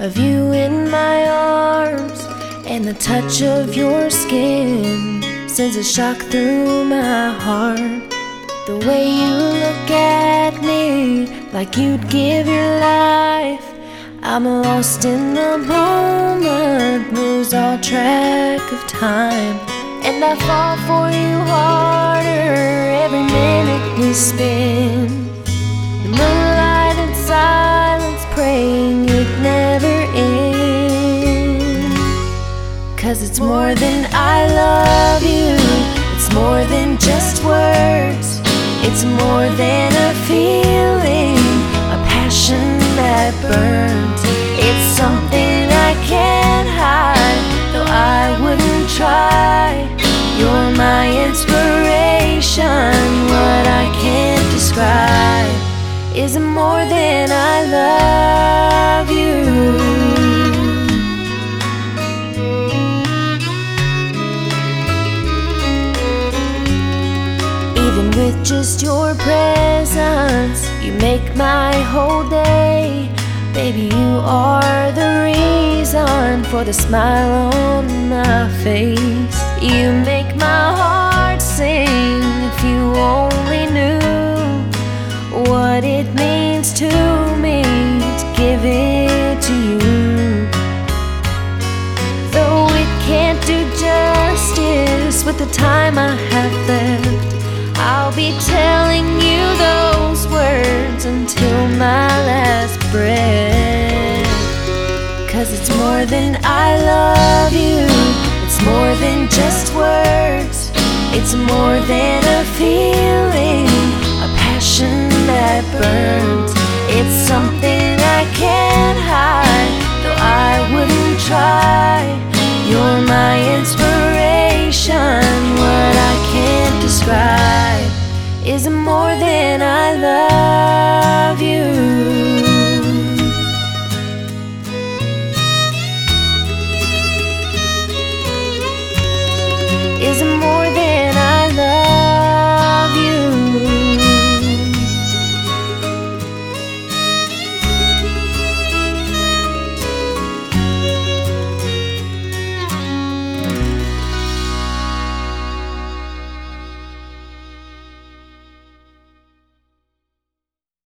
of you in my arms, and the touch of your skin sends a shock through my heart. The way you look at me like you'd give your life, I'm lost in the moment, lose all track of time, and I fall for you harder every minute we spend. The moonlight and silence, praying it never ends. 'Cause it's more than I love you, it's more than just words. It's more than a feeling, a passion that burns. It's something I can't hide, though I wouldn't try. You're my inspiration, what I can't describe is more than I love you. Even with just your presence, you make my whole day. Baby, you are the reason for the smile on my face. You make my heart sing. If you only knew what it means to me to give it to you. Though it can't do justice with the time I have left, I'll be telling you those words until my last breath. 'Cause it's more than I love you, it's more than just words. It's more than a feeling, a passion that burns. It's something I can't hide, though I wouldn't try. You're my inspiration, what I can't describe is more than I love.